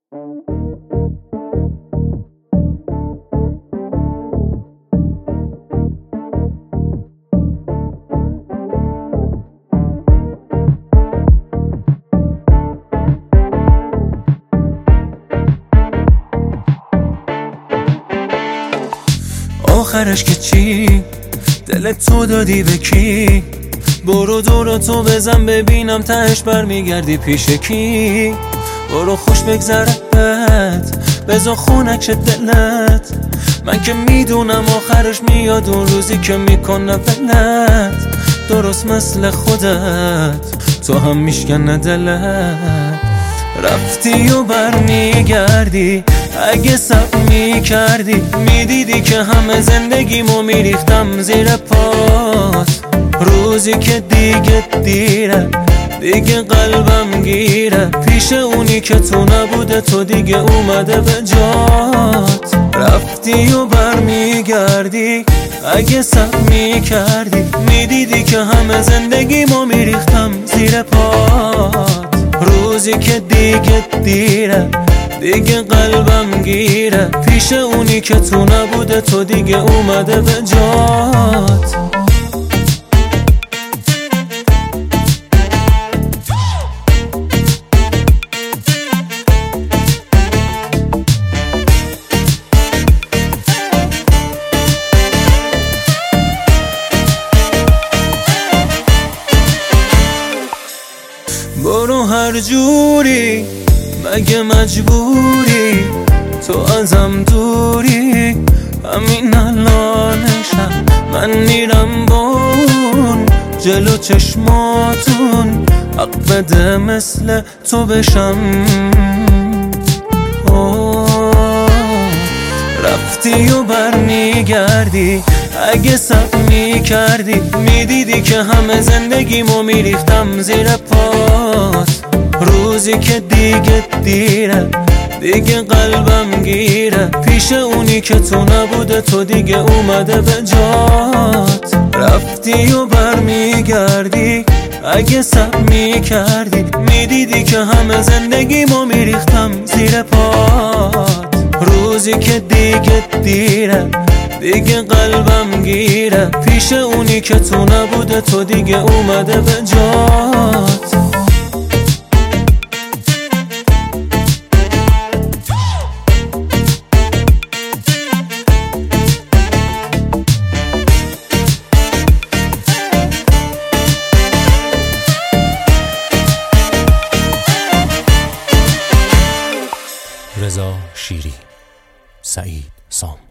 آخرش که چی؟ دلت تو دادی به کی؟ برو دورو تو بزن ببینم تهش برمیگردی پیش کی؟ برو خوش بگذرت بذار خونک دلت، من که میدونم آخرش میاد اون روزی که میکنه ولت، درست مثل خودت تو هم میشکنه دلت. رفتی و برمیگردی، اگه صبر میکردی میدیدی که همه زندگیمو میریختم زیر پات. روزی که دیگه دیره، دیگه قلبم گیره، پیش اونی که تو نبوده تو دیگه اومده به جات. رفتی و برمیگردی، اگه صبر میکردی میدیدی که همه زندگیمو میریختم زیر پات. روزی که دیگه دیره، دیگه قلبم گیره، پیش اونی که تو نبوده تو دیگه اومده به جات. برو هر جوری، مگه مجبوری؟ تو ازم دوری، همین الانشم من میرم بون جلو چشماتون، حق بده مثل تو بشم. رفتی و برمیگردی، اگه صبر میکردی میدیدی که همه زندگیمو میریختم زیر پات. روزی که دیگه دیره، دیگه قلبم گیره، پیش اونی که تو نبوده تو دیگه اومده به جات. رفتی و برمیگردی، اگه صبر میکردی میدیدی که همه زندگیمو میریختم زیر پات. روزی که دیگه دیره، دیگه قلبم گیره، پیش اونی که تو نبوده تو دیگه اومده به جات. رضا شیری، سعید سام.